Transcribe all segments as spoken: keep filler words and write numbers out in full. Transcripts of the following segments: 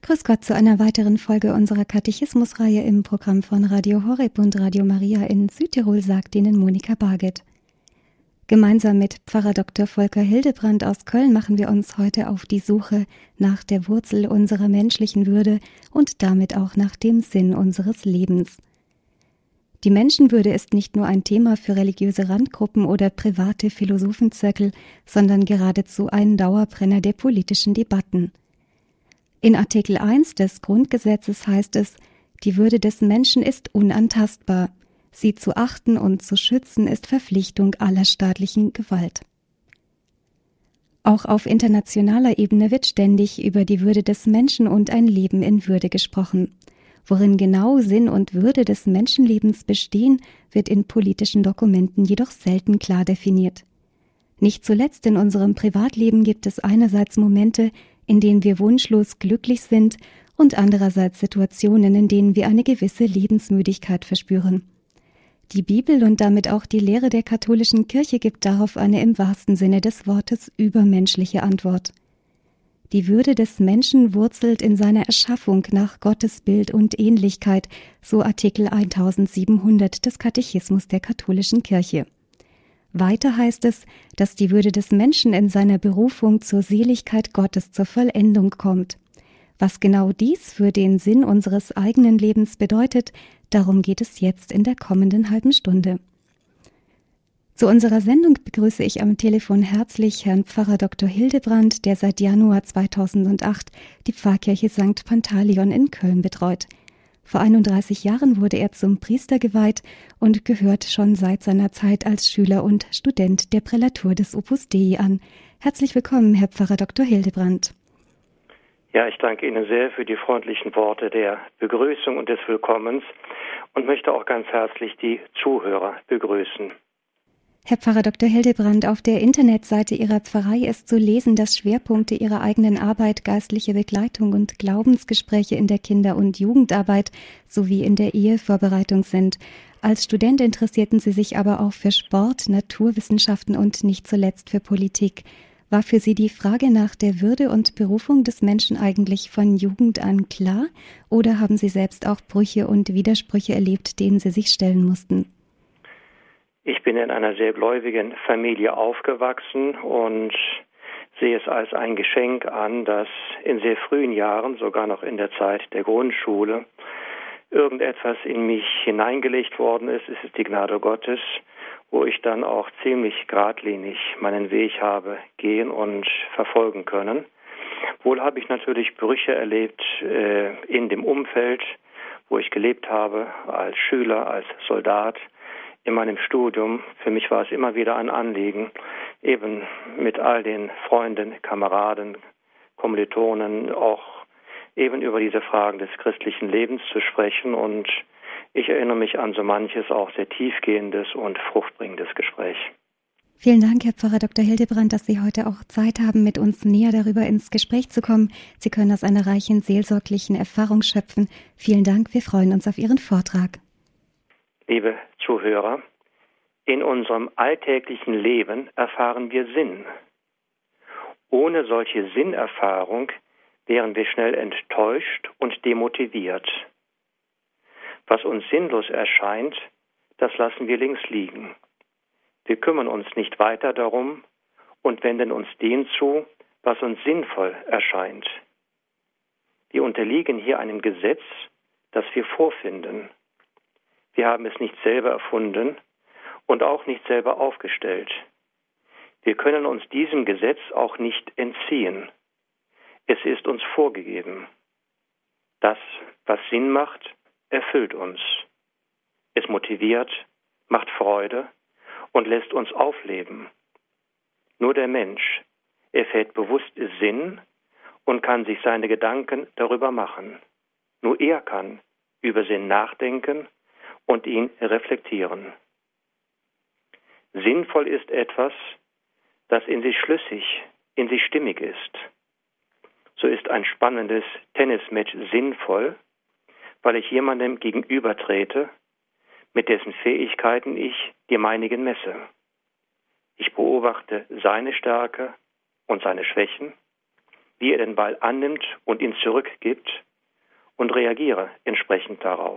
Grüß Gott zu einer weiteren Folge unserer Katechismusreihe im Programm von Radio Horeb und Radio Maria in Südtirol, sagt Ihnen Monika Barget. Gemeinsam mit Pfarrer Doktor Volker Hildebrand aus Köln machen wir uns heute auf die Suche nach der Wurzel unserer menschlichen Würde und damit auch nach dem Sinn unseres Lebens. Die Menschenwürde ist nicht nur ein Thema für religiöse Randgruppen oder private Philosophenzirkel, sondern geradezu ein Dauerbrenner der politischen Debatten. In Artikel eins des Grundgesetzes heißt es, die Würde des Menschen ist unantastbar. Sie zu achten und zu schützen ist Verpflichtung aller staatlichen Gewalt. Auch auf internationaler Ebene wird ständig über die Würde des Menschen und ein Leben in Würde gesprochen. Worin genau Sinn und Würde des Menschenlebens bestehen, wird in politischen Dokumenten jedoch selten klar definiert. Nicht zuletzt in unserem Privatleben gibt es einerseits Momente, in denen wir wunschlos glücklich sind und andererseits Situationen, in denen wir eine gewisse Lebensmüdigkeit verspüren. Die Bibel und damit auch die Lehre der katholischen Kirche gibt darauf eine im wahrsten Sinne des Wortes übermenschliche Antwort. Die Würde des Menschen wurzelt in seiner Erschaffung nach Gottes Bild und Ähnlichkeit, so Artikel eintausendsiebenhundert des Katechismus der katholischen Kirche. Weiter heißt es, dass die Würde des Menschen in seiner Berufung zur Seligkeit Gottes zur Vollendung kommt. Was genau dies für den Sinn unseres eigenen Lebens bedeutet, darum geht es jetzt in der kommenden halben Stunde. Zu unserer Sendung begrüße ich am Telefon herzlich Herrn Pfarrer Doktor Hildebrand, der seit Januar zweitausendacht die Pfarrkirche Sankt Pantaleon in Köln betreut. Vor einunddreißig Jahren wurde er zum Priester geweiht und gehört schon seit seiner Zeit als Schüler und Student der Prälatur des Opus Dei an. Herzlich willkommen, Herr Pfarrer Doktor Hildebrand. Ja, ich danke Ihnen sehr für die freundlichen Worte der Begrüßung und des Willkommens und möchte auch ganz herzlich die Zuhörer begrüßen. Herr Pfarrer Doktor Hildebrand, auf der Internetseite Ihrer Pfarrei ist zu lesen, dass Schwerpunkte Ihrer eigenen Arbeit geistliche Begleitung und Glaubensgespräche in der Kinder- und Jugendarbeit sowie in der Ehevorbereitung sind. Als Student interessierten Sie sich aber auch für Sport, Naturwissenschaften und nicht zuletzt für Politik. War für Sie die Frage nach der Würde und Berufung des Menschen eigentlich von Jugend an klar, oder haben Sie selbst auch Brüche und Widersprüche erlebt, denen Sie sich stellen mussten? Ich bin in einer sehr gläubigen Familie aufgewachsen und sehe es als ein Geschenk an, dass in sehr frühen Jahren, sogar noch in der Zeit der Grundschule, irgendetwas in mich hineingelegt worden ist. Es ist die Gnade Gottes, wo ich dann auch ziemlich geradlinig meinen Weg habe gehen und verfolgen können. Wohl habe ich natürlich Brüche erlebt äh, in dem Umfeld, wo ich gelebt habe, als Schüler, als Soldat. In meinem Studium, für mich war es immer wieder ein Anliegen, eben mit all den Freunden, Kameraden, Kommilitonen auch eben über diese Fragen des christlichen Lebens zu sprechen. Und ich erinnere mich an so manches auch sehr tiefgehendes und fruchtbringendes Gespräch. Vielen Dank, Herr Pfarrer Doktor Hildebrand, dass Sie heute auch Zeit haben, mit uns näher darüber ins Gespräch zu kommen. Sie können aus einer reichen seelsorglichen Erfahrung schöpfen. Vielen Dank, wir freuen uns auf Ihren Vortrag. Liebe Zuhörer, in unserem alltäglichen Leben erfahren wir Sinn. Ohne solche Sinnerfahrung wären wir schnell enttäuscht und demotiviert. Was uns sinnlos erscheint, das lassen wir links liegen. Wir kümmern uns nicht weiter darum und wenden uns dem zu, was uns sinnvoll erscheint. Wir unterliegen hier einem Gesetz, das wir vorfinden. Wir haben es nicht selber erfunden und auch nicht selber aufgestellt. Wir können uns diesem Gesetz auch nicht entziehen. Es ist uns vorgegeben. Das, was Sinn macht, erfüllt uns. Es motiviert, macht Freude und lässt uns aufleben. Nur der Mensch erfährt bewusst Sinn und kann sich seine Gedanken darüber machen. Nur er kann über Sinn nachdenken und ihn reflektieren. Sinnvoll ist etwas, das in sich schlüssig, in sich stimmig ist. So ist ein spannendes Tennismatch sinnvoll, weil ich jemandem gegenübertrete, mit dessen Fähigkeiten ich die meinigen messe. Ich beobachte seine Stärke und seine Schwächen. wie er den Ball annimmt und ihn zurückgibt und reagiere entsprechend darauf.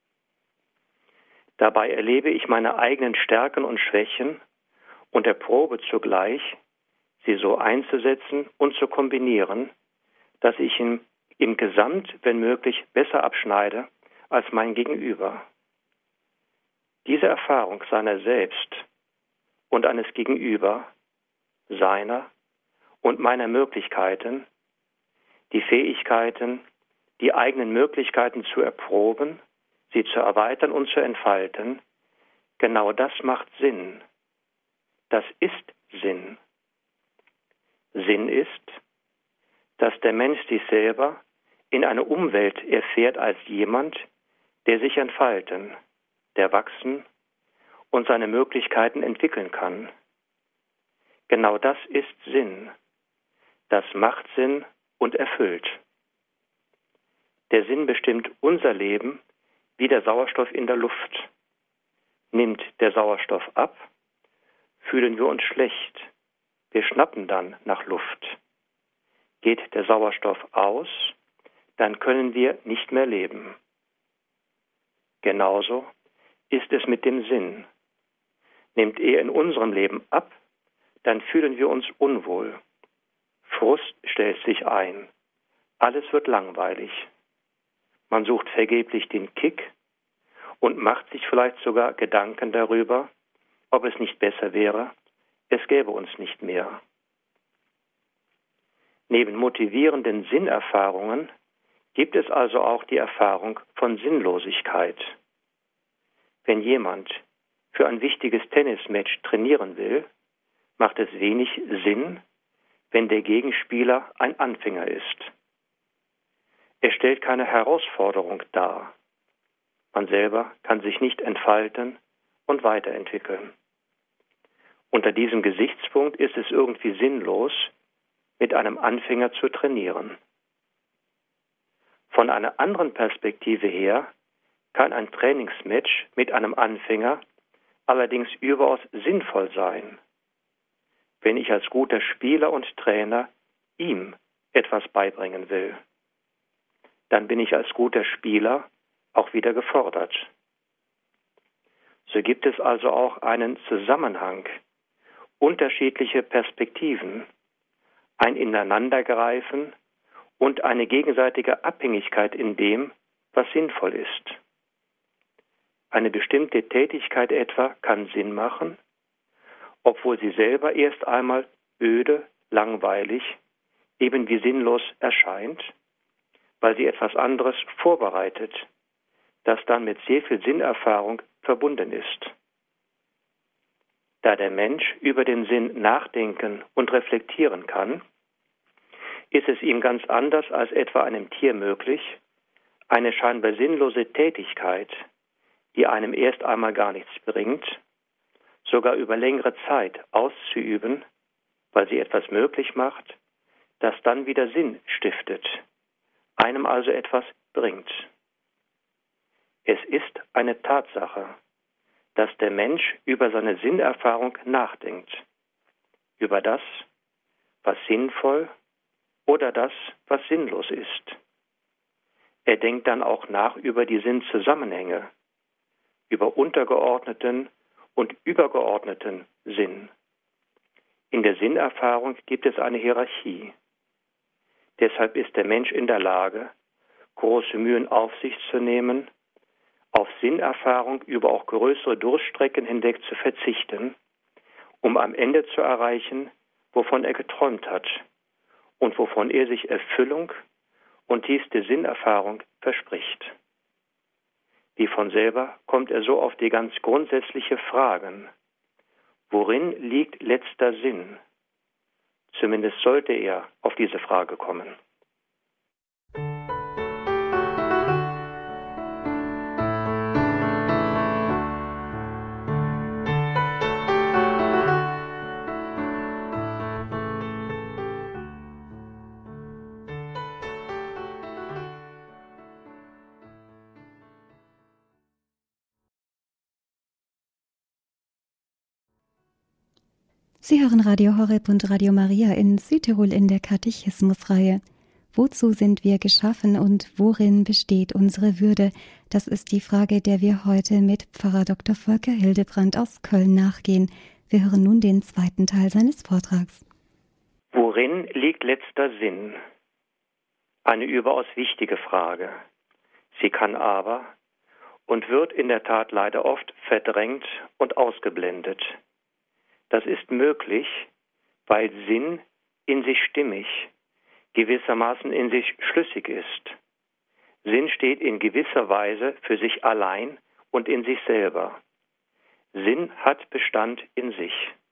Dabei erlebe ich meine eigenen Stärken und Schwächen und erprobe zugleich, sie so einzusetzen und zu kombinieren, dass ich im, im Gesamt, wenn möglich, besser abschneide als mein Gegenüber. Diese Erfahrung seiner selbst und eines Gegenüber, seiner und meiner Möglichkeiten, die Fähigkeiten, die eigenen Möglichkeiten zu erproben, sie zu erweitern und zu entfalten, genau das macht Sinn. Das ist Sinn. Sinn ist, dass der Mensch sich selber in eine Umwelt erfährt als jemand, der sich entfalten, der wachsen und seine Möglichkeiten entwickeln kann. Genau das ist Sinn. Das macht Sinn und erfüllt. Der Sinn bestimmt unser Leben wie der Sauerstoff in der Luft. Nimmt der Sauerstoff ab, fühlen wir uns schlecht. Wir schnappen dann nach Luft. Geht der Sauerstoff aus, dann können wir nicht mehr leben. Genauso ist es mit dem Sinn. Nimmt er in unserem Leben ab, dann fühlen wir uns unwohl. Frust stellt sich ein. Alles wird langweilig. Man sucht vergeblich den Kick und macht sich vielleicht sogar Gedanken darüber, ob es nicht besser wäre, es gäbe uns nicht mehr. Neben motivierenden Sinnerfahrungen gibt es also auch die Erfahrung von Sinnlosigkeit. Wenn jemand für ein wichtiges Tennismatch trainieren will, macht es wenig Sinn, wenn der Gegenspieler ein Anfänger ist. Er stellt keine Herausforderung dar. Man selber kann sich nicht entfalten und weiterentwickeln. Unter diesem Gesichtspunkt ist es irgendwie sinnlos, mit einem Anfänger zu trainieren. Von einer anderen Perspektive her kann ein Trainingsmatch mit einem Anfänger allerdings überaus sinnvoll sein, wenn ich als guter Spieler und Trainer ihm etwas beibringen will. Dann bin ich als guter Spieler auch wieder gefordert. So gibt es also auch einen Zusammenhang, unterschiedliche Perspektiven, ein Ineinandergreifen und eine gegenseitige Abhängigkeit in dem, was sinnvoll ist. Eine bestimmte Tätigkeit etwa kann Sinn machen, obwohl sie selber erst einmal öde, langweilig, eben wie sinnlos erscheint, weil sie etwas anderes vorbereitet, das dann mit sehr viel Sinnerfahrung verbunden ist. Da der Mensch über den Sinn nachdenken und reflektieren kann, ist es ihm ganz anders als etwa einem Tier möglich, eine scheinbar sinnlose Tätigkeit, die einem erst einmal gar nichts bringt, sogar über längere Zeit auszuüben, weil sie etwas möglich macht, das dann wieder Sinn stiftet, einem also etwas bringt. Es ist eine Tatsache, dass der Mensch über seine Sinnerfahrung nachdenkt, über das, was sinnvoll oder das, was sinnlos ist. Er denkt dann auch nach über die Sinnzusammenhänge, über untergeordneten und übergeordneten Sinn. In der Sinnerfahrung gibt es eine Hierarchie. Deshalb ist der Mensch in der Lage, große Mühen auf sich zu nehmen, auf Sinnerfahrung über auch größere Durststrecken hinweg zu verzichten, um am Ende zu erreichen, wovon er geträumt hat und wovon er sich Erfüllung und tiefste Sinnerfahrung verspricht. Wie von selber kommt er so auf die ganz grundsätzliche Fragen: Worin liegt letzter Sinn? Zumindest sollte er auf diese Frage kommen. Sie hören Radio Horeb und Radio Maria in Südtirol in der Katechismusreihe. Wozu sind wir geschaffen und worin besteht unsere Würde? Das ist die Frage, der wir heute mit Pfarrer Doktor Volker Hildebrand aus Köln nachgehen. Wir hören nun den zweiten Teil seines Vortrags. Worin liegt letzter Sinn? Eine überaus wichtige Frage. Sie kann aber und wird in der Tat leider oft verdrängt und ausgeblendet. Das ist möglich, weil Sinn in sich stimmig, gewissermaßen in sich schlüssig ist. Sinn steht in gewisser Weise für sich allein und in sich selber. Sinn hat Bestand in sich.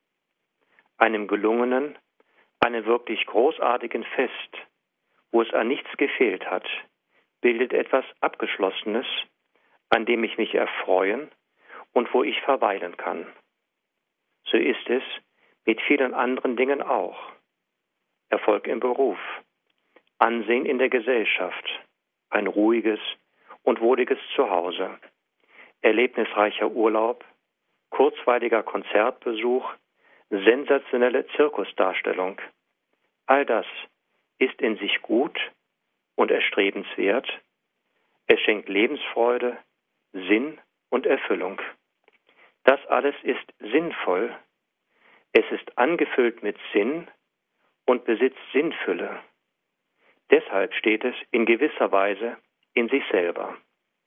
Einem gelungenen, einem wirklich großartigen Fest, wo es an nichts gefehlt hat, bildet etwas Abgeschlossenes, an dem ich mich erfreuen und wo ich verweilen kann. So ist es mit vielen anderen Dingen auch. Erfolg im Beruf, Ansehen in der Gesellschaft, ein ruhiges und wohliges Zuhause, erlebnisreicher Urlaub, kurzweiliger Konzertbesuch, sensationelle Zirkusdarstellung. All das ist in sich gut und erstrebenswert. Es schenkt Lebensfreude, Sinn und Erfüllung. Das alles ist sinnvoll. Es ist angefüllt mit Sinn und besitzt Sinnfülle. Deshalb steht es in gewisser Weise in sich selber.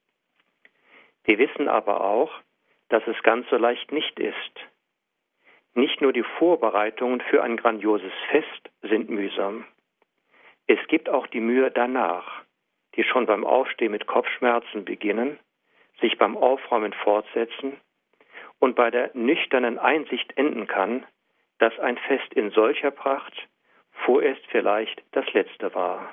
Wir wissen aber auch, dass es ganz so leicht nicht ist. Nicht nur die Vorbereitungen für ein grandioses Fest sind mühsam. Es gibt auch die Mühe danach, die schon beim Aufstehen mit Kopfschmerzen beginnen, sich beim Aufräumen fortsetzen und bei der nüchternen Einsicht enden kann, dass ein Fest in solcher Pracht vorerst vielleicht das letzte war.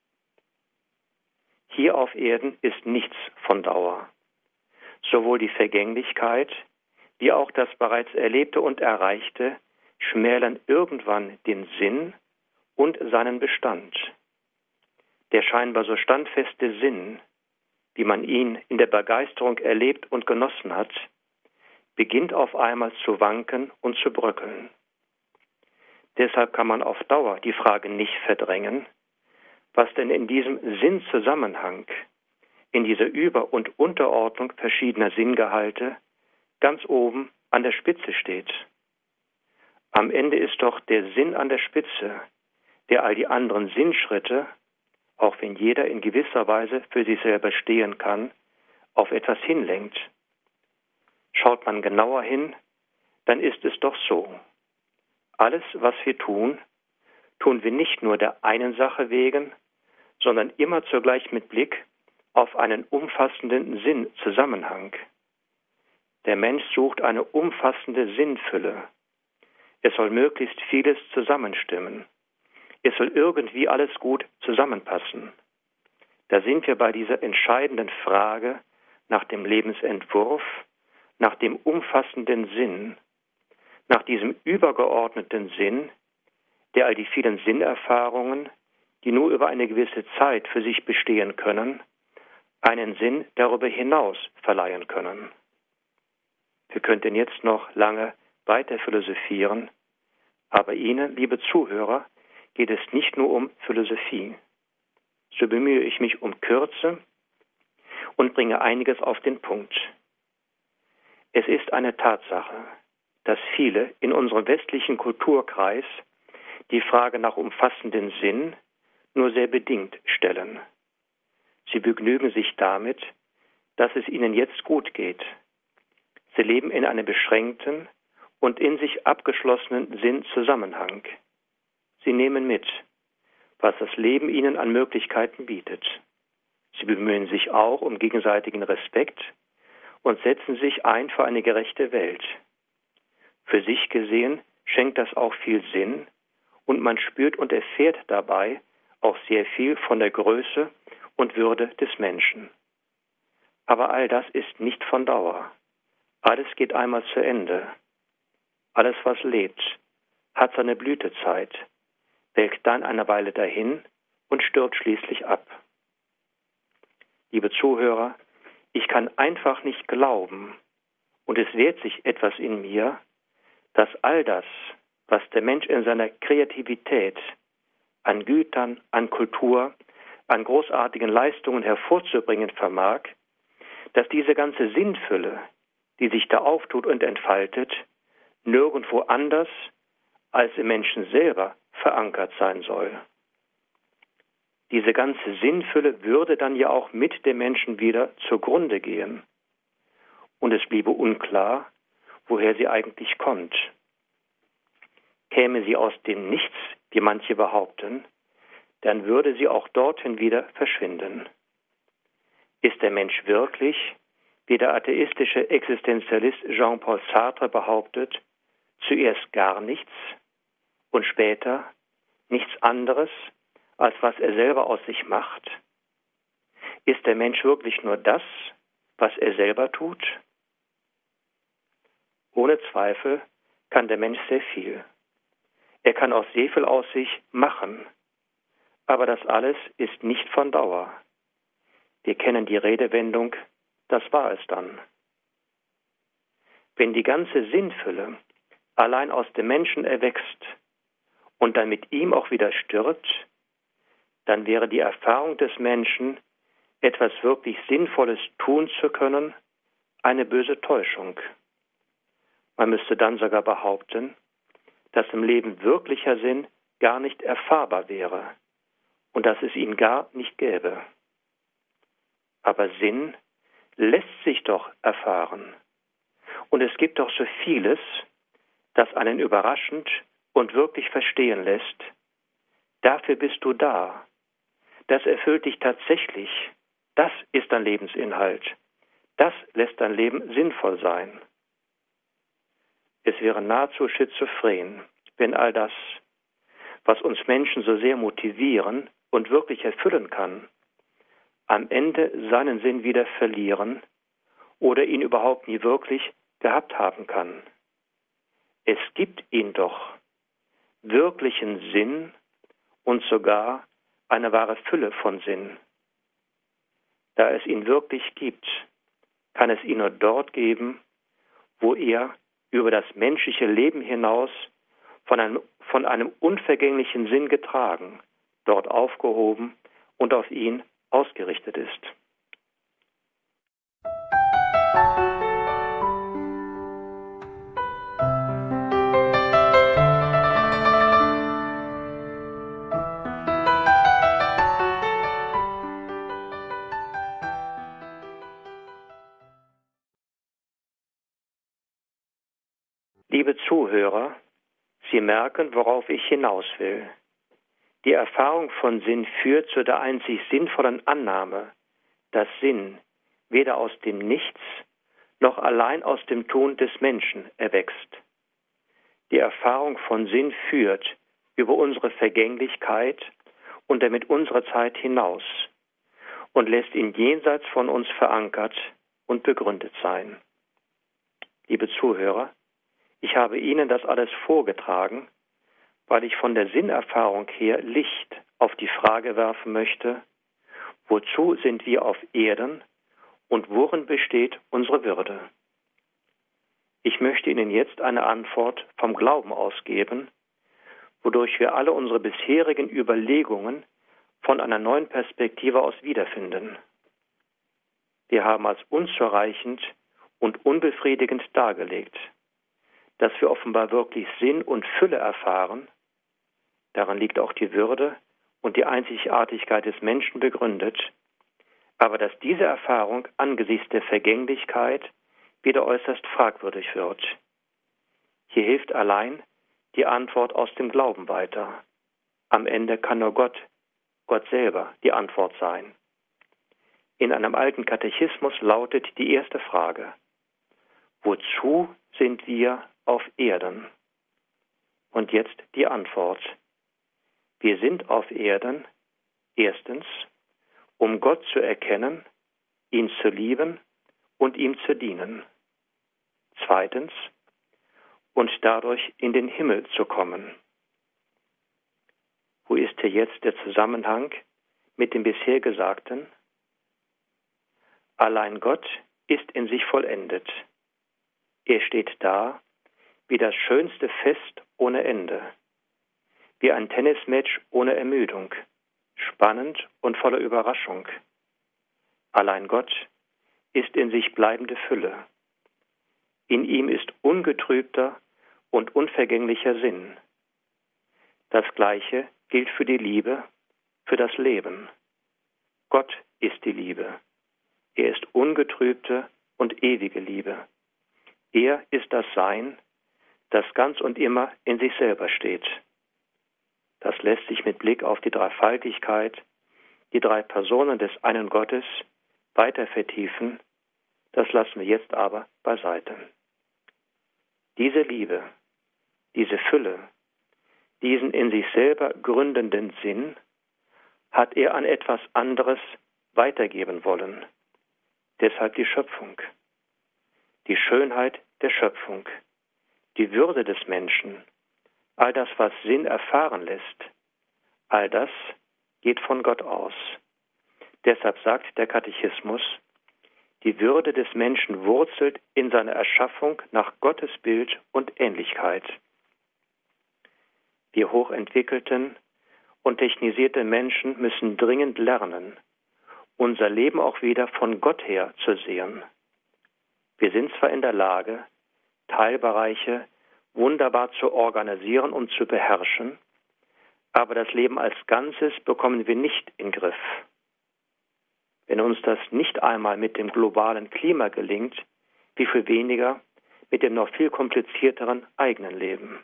Hier auf Erden ist nichts von Dauer. Sowohl die Vergänglichkeit wie auch das bereits Erlebte und Erreichte schmälern irgendwann den Sinn und seinen Bestand. Der scheinbar so standfeste Sinn, wie man ihn in der Begeisterung erlebt und genossen hat, beginnt auf einmal zu wanken und zu bröckeln. Deshalb kann man auf Dauer die Frage nicht verdrängen, was denn in diesem Sinnzusammenhang, in dieser Über- und Unterordnung verschiedener Sinngehalte ganz oben an der Spitze steht. Am Ende ist doch der Sinn an der Spitze, der all die anderen Sinnschritte, auch wenn jeder in gewisser Weise für sich selber stehen kann, auf etwas hinlenkt. Schaut man genauer hin, dann ist es doch so. Alles, was wir tun, tun wir nicht nur der einen Sache wegen, sondern immer zugleich mit Blick auf einen umfassenden Sinnzusammenhang. Der Mensch sucht eine umfassende Sinnfülle. Es soll möglichst vieles zusammenstimmen. Es soll irgendwie alles gut zusammenpassen. Da sind wir bei dieser entscheidenden Frage nach dem Lebensentwurf, nach dem umfassenden Sinn, nach diesem übergeordneten Sinn, der all die vielen Sinnerfahrungen, die nur über eine gewisse Zeit für sich bestehen können, einen Sinn darüber hinaus verleihen können. Wir könnten jetzt noch lange weiter philosophieren, aber Ihnen, liebe Zuhörer, geht es nicht nur um Philosophie. So bemühe ich mich um Kürze und bringe einiges auf den Punkt. Es ist eine Tatsache, dass viele in unserem westlichen Kulturkreis die Frage nach umfassenden Sinn nur sehr bedingt stellen. Sie begnügen sich damit, dass es ihnen jetzt gut geht. Sie leben in einem beschränkten und in sich abgeschlossenen Sinnzusammenhang. Sie nehmen mit, was das Leben ihnen an Möglichkeiten bietet. Sie bemühen sich auch um gegenseitigen Respekt und setzen sich ein für eine gerechte Welt. Für sich gesehen schenkt das auch viel Sinn und man spürt und erfährt dabei auch sehr viel von der Größe und Würde des Menschen. Aber all das ist nicht von Dauer. Alles geht einmal zu Ende. Alles, was lebt, hat seine Blütezeit, welkt dann eine Weile dahin und stirbt schließlich ab. Liebe Zuhörer, ich kann einfach nicht glauben, und es wehrt sich etwas in mir, dass all das, was der Mensch in seiner Kreativität an Gütern, an Kultur, an großartigen Leistungen hervorzubringen vermag, dass diese ganze Sinnfülle, die sich da auftut und entfaltet, nirgendwo anders als im Menschen selber verankert sein soll. Diese ganze Sinnfülle würde dann ja auch mit dem Menschen wieder zugrunde gehen. Und es bliebe unklar, woher sie eigentlich kommt. Käme sie aus dem Nichts, wie manche behaupten, dann würde sie auch dorthin wieder verschwinden. Ist der Mensch wirklich, wie der atheistische Existenzialist Jean-Paul Sartre behauptet, zuerst gar nichts und später nichts anderes, als was er selber aus sich macht? Ist der Mensch wirklich nur das, was er selber tut? Ohne Zweifel kann der Mensch sehr viel. Er kann auch sehr viel aus sich machen. Aber das alles ist nicht von Dauer. Wir kennen die Redewendung, das war es dann. Wenn die ganze Sinnfülle allein aus dem Menschen erwächst und dann mit ihm auch wieder stirbt, dann wäre die Erfahrung des Menschen, etwas wirklich Sinnvolles tun zu können, eine böse Täuschung. Man müsste dann sogar behaupten, dass im Leben wirklicher Sinn gar nicht erfahrbar wäre und dass es ihn gar nicht gäbe. Aber Sinn lässt sich doch erfahren. Und es gibt doch so vieles, das einen überraschend und wirklich verstehen lässt. Dafür bist du da. Das erfüllt dich tatsächlich. Das ist dein Lebensinhalt. Das lässt dein Leben sinnvoll sein. Es wäre nahezu schizophren, wenn all das, was uns Menschen so sehr motivieren und wirklich erfüllen kann, am Ende seinen Sinn wieder verlieren oder ihn überhaupt nie wirklich gehabt haben kann. Es gibt ihn doch, wirklichen Sinn und sogar eine wahre Fülle von Sinn. Da es ihn wirklich gibt, kann es ihn nur dort geben, wo er über das menschliche Leben hinaus von einem, von einem unvergänglichen Sinn getragen, dort aufgehoben und auf ihn ausgerichtet ist. Liebe Zuhörer, Sie merken, worauf ich hinaus will. Die Erfahrung von Sinn führt zu der einzig sinnvollen Annahme, dass Sinn weder aus dem Nichts noch allein aus dem Tun des Menschen erwächst. Die Erfahrung von Sinn führt über unsere Vergänglichkeit und damit unsere Zeit hinaus und lässt ihn jenseits von uns verankert und begründet sein. Liebe Zuhörer, ich habe Ihnen das alles vorgetragen, weil ich von der Sinnerfahrung her Licht auf die Frage werfen möchte, wozu sind wir auf Erden und worin besteht unsere Würde? Ich möchte Ihnen jetzt eine Antwort vom Glauben ausgeben, wodurch wir alle unsere bisherigen Überlegungen von einer neuen Perspektive aus wiederfinden. Wir haben als unzureichend und unbefriedigend dargelegt, dass wir offenbar wirklich Sinn und Fülle erfahren. Daran liegt auch die Würde und die Einzigartigkeit des Menschen begründet, aber dass diese Erfahrung angesichts der Vergänglichkeit wieder äußerst fragwürdig wird. Hier hilft allein die Antwort aus dem Glauben weiter. Am Ende kann nur Gott, Gott selber, die Antwort sein. In einem alten Katechismus lautet die erste Frage: Wozu sind wir auf Erden? Und jetzt die Antwort: Wir sind auf Erden, erstens, um Gott zu erkennen, ihn zu lieben und ihm zu dienen. Zweitens, und dadurch in den Himmel zu kommen. Wo ist hier jetzt der Zusammenhang mit dem bisher Gesagten? Allein Gott ist in sich vollendet. Er steht da, wie das schönste Fest ohne Ende, wie ein Tennismatch ohne Ermüdung, spannend und voller Überraschung. Allein Gott ist in sich bleibende Fülle. In ihm ist ungetrübter und unvergänglicher Sinn. Das Gleiche gilt für die Liebe, für das Leben. Gott ist die Liebe. Er ist ungetrübte und ewige Liebe. Er ist das Sein, das ganz und immer in sich selber steht. Das lässt sich mit Blick auf die Dreifaltigkeit, die drei Personen des einen Gottes, weiter vertiefen. Das lassen wir jetzt aber beiseite. Diese Liebe, diese Fülle, diesen in sich selber gründenden Sinn, hat er an etwas anderes weitergeben wollen. Deshalb die Schöpfung. Die Schönheit der Schöpfung, die Würde des Menschen, all das, was Sinn erfahren lässt, all das geht von Gott aus. Deshalb sagt der Katechismus, die Würde des Menschen wurzelt in seiner Erschaffung nach Gottes Bild und Ähnlichkeit. Wir hochentwickelten und technisierten Menschen müssen dringend lernen, unser Leben auch wieder von Gott her zu sehen. Wir sind zwar in der Lage, Teilbereiche wunderbar zu organisieren und zu beherrschen, aber das Leben als Ganzes bekommen wir nicht in den Griff. Wenn uns das nicht einmal mit dem globalen Klima gelingt, wie viel weniger mit dem noch viel komplizierteren eigenen Leben.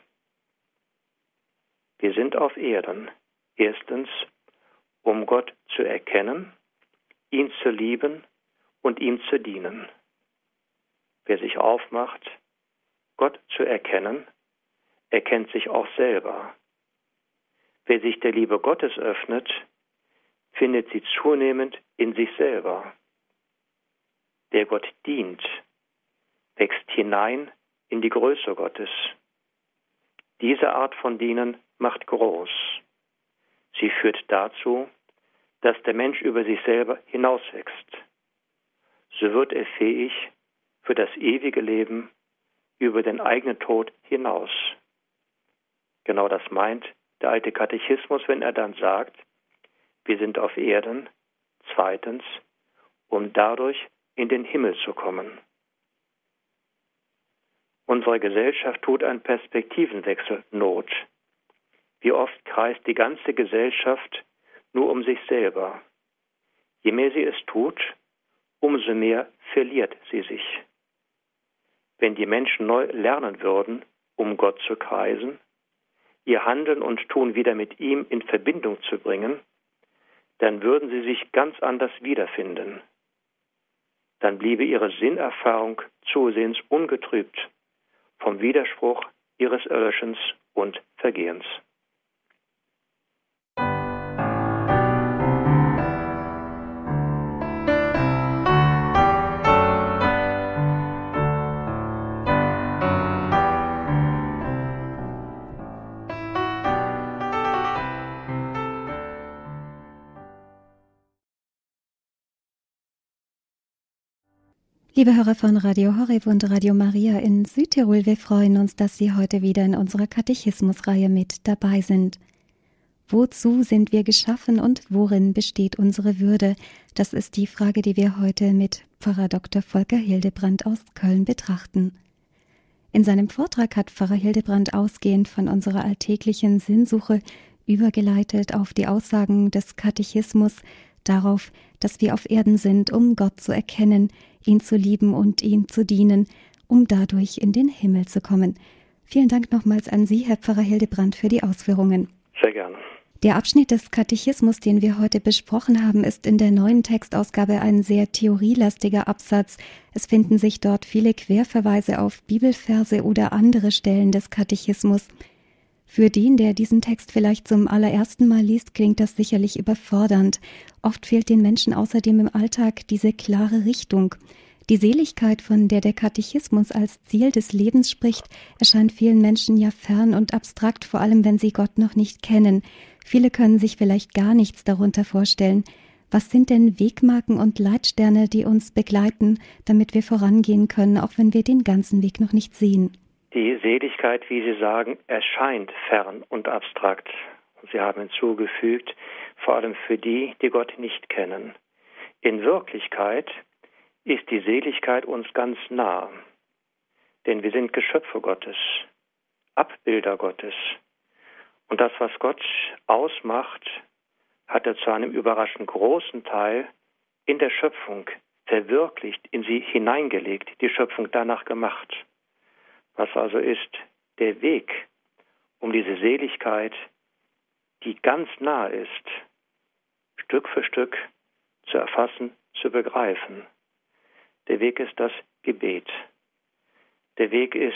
Wir sind auf Erden, erstens, um Gott zu erkennen, ihn zu lieben und ihm zu dienen. Wer sich aufmacht, Gott zu erkennen, erkennt sich auch selber. Wer sich der Liebe Gottes öffnet, findet sie zunehmend in sich selber. Der Gott dient, wächst hinein in die Größe Gottes. Diese Art von Dienen macht groß. Sie führt dazu, dass der Mensch über sich selber hinauswächst. So wird er fähig für das ewige Leben über den eigenen Tod hinaus. Genau das meint der alte Katechismus, wenn er dann sagt, wir sind auf Erden, zweitens, um dadurch in den Himmel zu kommen. Unsere Gesellschaft tut einen Perspektivenwechsel Not. Wie oft kreist die ganze Gesellschaft nur um sich selber. Je mehr sie es tut, umso mehr verliert sie sich. Wenn die Menschen neu lernen würden, um Gott zu kreisen, ihr Handeln und Tun wieder mit ihm in Verbindung zu bringen, dann würden sie sich ganz anders wiederfinden. Dann bliebe ihre Sinnerfahrung zusehends ungetrübt vom Widerspruch ihres Erlöschens und Vergehens. Liebe Hörer von Radio Horeb und Radio Maria in Südtirol, wir freuen uns, dass Sie heute wieder in unserer Katechismusreihe mit dabei sind. Wozu sind wir geschaffen und worin besteht unsere Würde? Das ist die Frage, die wir heute mit Pfarrer Doktor Volker Hildebrand aus Köln betrachten. In seinem Vortrag hat Pfarrer Hildebrand ausgehend von unserer alltäglichen Sinnsuche übergeleitet auf die Aussagen des Katechismus, darauf, dass wir auf Erden sind, um Gott zu erkennen, ihn zu lieben und ihm zu dienen, um dadurch in den Himmel zu kommen. Vielen Dank nochmals an Sie, Herr Pfarrer Hildebrand, für die Ausführungen. Sehr gerne. Der Abschnitt des Katechismus, den wir heute besprochen haben, ist in der neuen Textausgabe ein sehr theorielastiger Absatz. Es finden sich dort viele Querverweise auf Bibelverse oder andere Stellen des Katechismus. Für den, der diesen Text vielleicht zum allerersten Mal liest, klingt das sicherlich überfordernd. Oft fehlt den Menschen außerdem im Alltag diese klare Richtung. Die Seligkeit, von der der Katechismus als Ziel des Lebens spricht, erscheint vielen Menschen ja fern und abstrakt, vor allem wenn sie Gott noch nicht kennen. Viele können sich vielleicht gar nichts darunter vorstellen. Was sind denn Wegmarken und Leitsterne, die uns begleiten, damit wir vorangehen können, auch wenn wir den ganzen Weg noch nicht sehen? Die Seligkeit, wie Sie sagen, erscheint fern und abstrakt. Sie haben hinzugefügt, vor allem für die, die Gott nicht kennen. In Wirklichkeit ist die Seligkeit uns ganz nah, denn wir sind Geschöpfe Gottes, Abbilder Gottes. Und das, was Gott ausmacht, hat er zu einem überraschend großen Teil in der Schöpfung verwirklicht, in sie hineingelegt, die Schöpfung danach gemacht. Was also ist der Weg, um diese Seligkeit, die ganz nah ist, Stück für Stück zu erfassen, zu begreifen. Der Weg ist das Gebet. Der Weg ist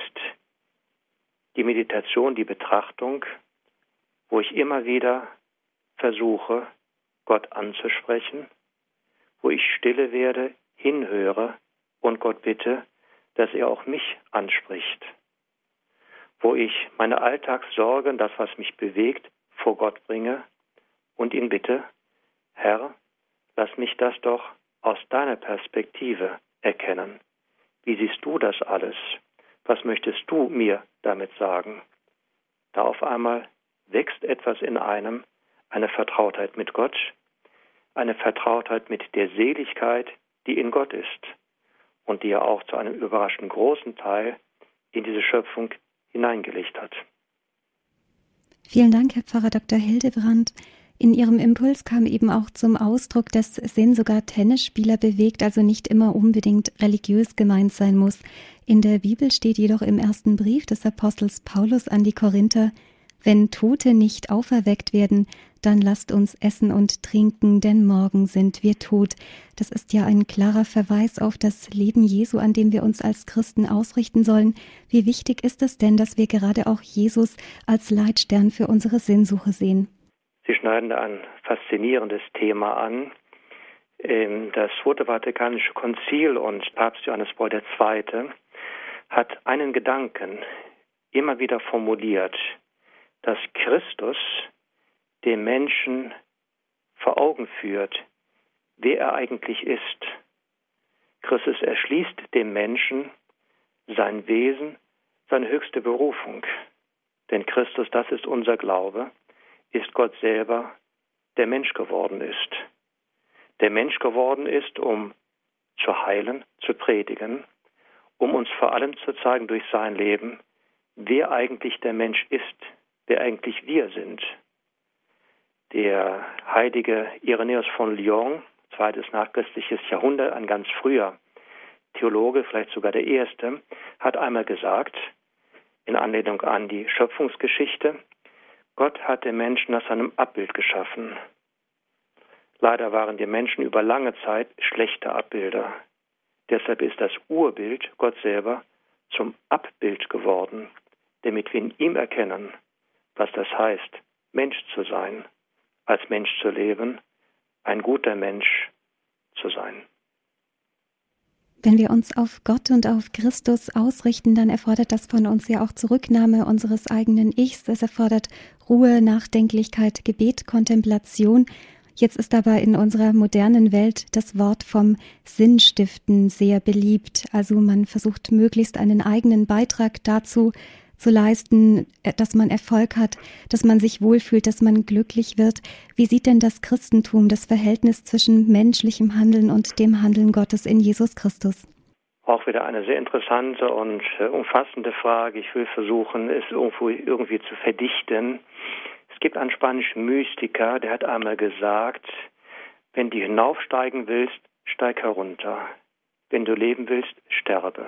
die Meditation, die Betrachtung, wo ich immer wieder versuche, Gott anzusprechen, wo ich stille werde, hinhöre und Gott bitte, dass er auch mich anspricht, wo ich meine Alltagssorgen, das, was mich bewegt, vor Gott bringe und ihn bitte, Herr, lass mich das doch aus deiner Perspektive erkennen. Wie siehst du das alles? Was möchtest du mir damit sagen? Da auf einmal wächst etwas in einem, eine Vertrautheit mit Gott, eine Vertrautheit mit der Seligkeit, die in Gott ist und die er auch zu einem überraschend großen Teil in diese Schöpfung hineingelegt hat. Vielen Dank, Herr Pfarrer Doktor Hildebrand. In Ihrem Impuls kam eben auch zum Ausdruck, dass Sinn sogar Tennisspieler bewegt, also nicht immer unbedingt religiös gemeint sein muss. In der Bibel steht jedoch im ersten Brief des Apostels Paulus an die Korinther: Wenn Tote nicht auferweckt werden, dann lasst uns essen und trinken, denn morgen sind wir tot. Das ist ja ein klarer Verweis auf das Leben Jesu, an dem wir uns als Christen ausrichten sollen. Wie wichtig ist es denn, dass wir gerade auch Jesus als Leitstern für unsere Sinnsuche sehen? Sie schneiden da ein faszinierendes Thema an. Das Zweite Vatikanische Konzil und Papst Johannes Paul der Zweite hat einen Gedanken immer wieder formuliert, dass Christus dem Menschen vor Augen führt, wer er eigentlich ist. Christus erschließt dem Menschen sein Wesen, seine höchste Berufung. Denn Christus, das ist unser Glaube, ist Gott selber, der Mensch geworden ist. Der Mensch geworden ist, um zu heilen, zu predigen, um uns vor allem zu zeigen durch sein Leben, wer eigentlich der Mensch ist, wer eigentlich wir sind. Der heilige Irenäus von Lyon, zweites nachchristliches Jahrhundert, ein ganz früher Theologe, vielleicht sogar der erste, hat einmal gesagt, in Anlehnung an die Schöpfungsgeschichte, Gott hat den Menschen nach seinem Abbild geschaffen. Leider waren die Menschen über lange Zeit schlechte Abbilder. Deshalb ist das Urbild, Gott selber, zum Abbild geworden, damit wir in ihm erkennen, was das heißt, Mensch zu sein, als Mensch zu leben, ein guter Mensch zu sein. Wenn wir uns auf Gott und auf Christus ausrichten, dann erfordert das von uns ja auch Zurücknahme unseres eigenen Ichs. Es erfordert Ruhe, Nachdenklichkeit, Gebet, Kontemplation. Jetzt ist aber in unserer modernen Welt das Wort vom Sinnstiften sehr beliebt. Also man versucht möglichst einen eigenen Beitrag dazu zu leisten, dass man Erfolg hat, dass man sich wohlfühlt, dass man glücklich wird. Wie sieht denn das Christentum, das Verhältnis zwischen menschlichem Handeln und dem Handeln Gottes in Jesus Christus? Auch wieder eine sehr interessante und umfassende Frage. Ich will versuchen, es irgendwo irgendwie zu verdichten. Es gibt einen spanischen Mystiker, der hat einmal gesagt, wenn du hinaufsteigen willst, steig herunter. Wenn du leben willst, sterbe.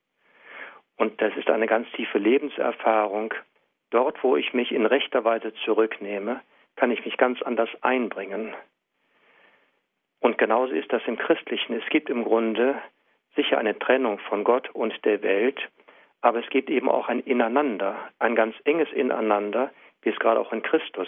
Und das ist eine ganz tiefe Lebenserfahrung. Dort, wo ich mich in rechter Weise zurücknehme, kann ich mich ganz anders einbringen. Und genauso ist das im Christlichen. Es gibt im Grunde sicher eine Trennung von Gott und der Welt, aber es gibt eben auch ein Ineinander, ein ganz enges Ineinander, wie es gerade auch in Christus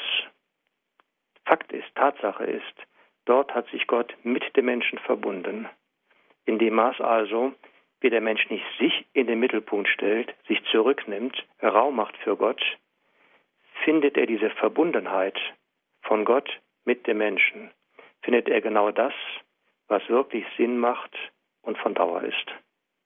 Fakt ist, Tatsache ist. Dort hat sich Gott mit dem Menschen verbunden. In dem Maß also, wie der Mensch nicht sich in den Mittelpunkt stellt, sich zurücknimmt, Raum macht für Gott, findet er diese Verbundenheit von Gott mit dem Menschen. Findet er genau das, was wirklich Sinn macht und von Dauer ist.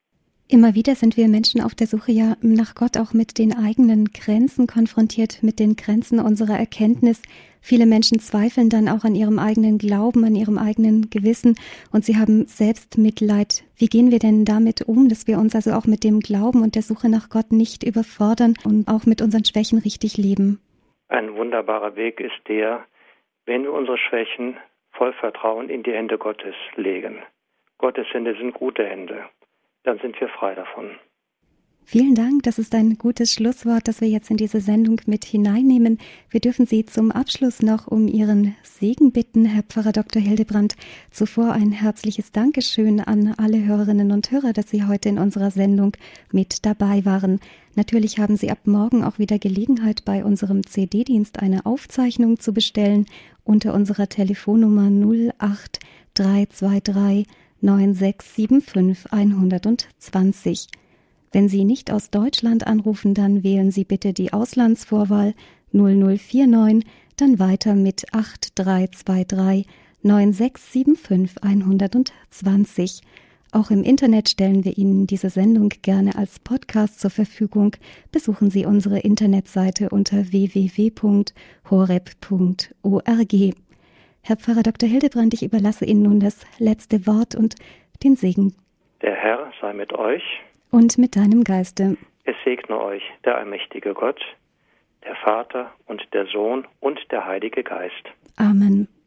Immer wieder sind wir Menschen auf der Suche ja nach Gott auch mit den eigenen Grenzen konfrontiert, mit den Grenzen unserer Erkenntnis. Viele Menschen zweifeln dann auch an ihrem eigenen Glauben, an ihrem eigenen Gewissen und sie haben Selbstmitleid. Wie gehen wir denn damit um, dass wir uns also auch mit dem Glauben und der Suche nach Gott nicht überfordern und auch mit unseren Schwächen richtig leben? Ein wunderbarer Weg ist der, wenn wir unsere Schwächen voll Vertrauen in die Hände Gottes legen. Gottes Hände sind gute Hände. Dann sind wir frei davon. Vielen Dank, das ist ein gutes Schlusswort, das wir jetzt in diese Sendung mit hineinnehmen. Wir dürfen Sie zum Abschluss noch um Ihren Segen bitten, Herr Pfarrer Doktor Hildebrandt. Zuvor ein herzliches Dankeschön an alle Hörerinnen und Hörer, dass Sie heute in unserer Sendung mit dabei waren. Natürlich haben Sie ab morgen auch wieder Gelegenheit, bei unserem C D-Dienst eine Aufzeichnung zu bestellen unter unserer Telefonnummer null acht drei zwei drei neun sechs sieben fünf eins zwei null. Wenn Sie nicht aus Deutschland anrufen, dann wählen Sie bitte die Auslandsvorwahl null null vier neun, dann weiter mit acht drei zwei drei neun sechs sieben fünf eins zwei null. Auch im Internet stellen wir Ihnen diese Sendung gerne als Podcast zur Verfügung. Besuchen Sie unsere Internetseite unter w w w punkt horeb punkt org. Herr Pfarrer Doktor Hildebrandt, ich überlasse Ihnen nun das letzte Wort und den Segen. Der Herr sei mit euch. Und mit deinem Geiste. Es segne euch der allmächtige Gott, der Vater und der Sohn und der Heilige Geist. Amen.